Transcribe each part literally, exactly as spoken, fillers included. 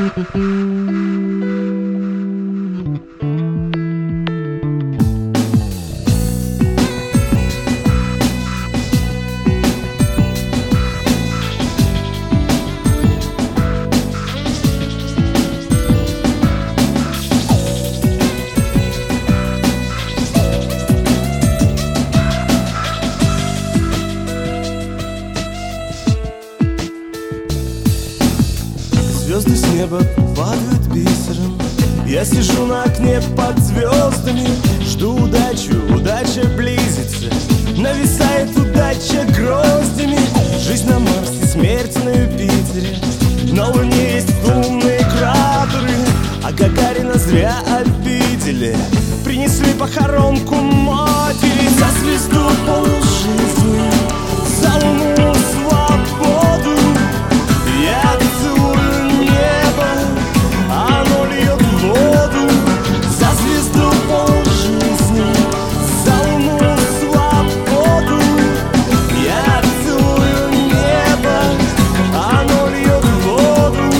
Звезды с неба падают бисером. Я сижу на окне под звездами, жду удачу, удача близится. Нависает удача гроздями. Жизнь на Марсе, смерть на Юпитере. На Луне есть лунные кратеры, а Гагарина зря обидели. Принесли похоронку матери за звезду полжизни, за луну свободу. Я целую небо, оно льет воду. За звезду полжизни, за луну свободу. Я целую небо, оно льет воду.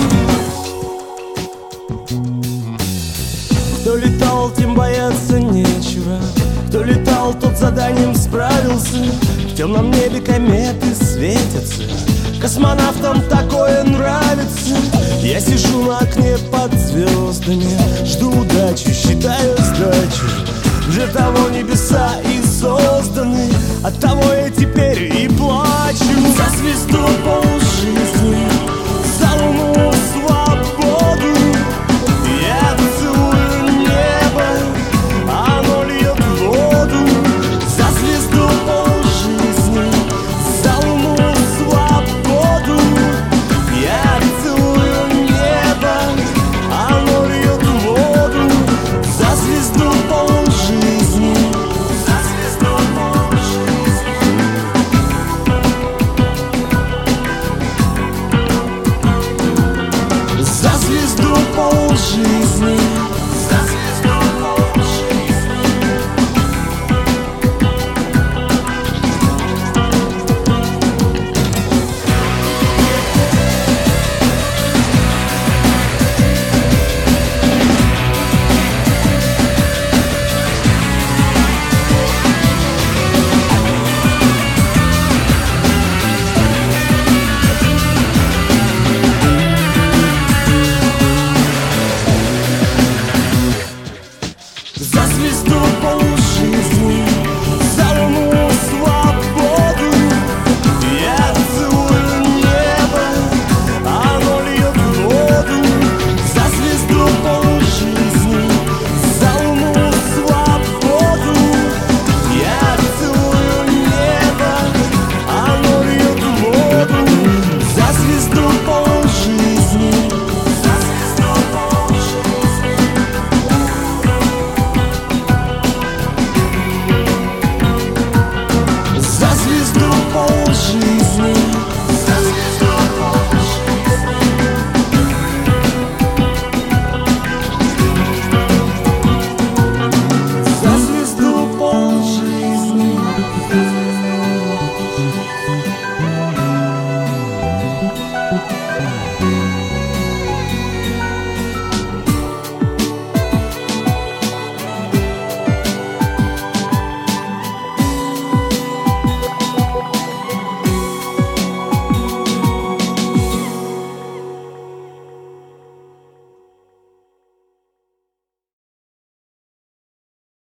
Кто летал, тем бояться нечего. Кто летал, тот заданием справился. В темном небе кометы светятся. Космонавтам такое нравится. Я сижу на окне под звездами, жду удачу, считаю сдачу. Для того небеса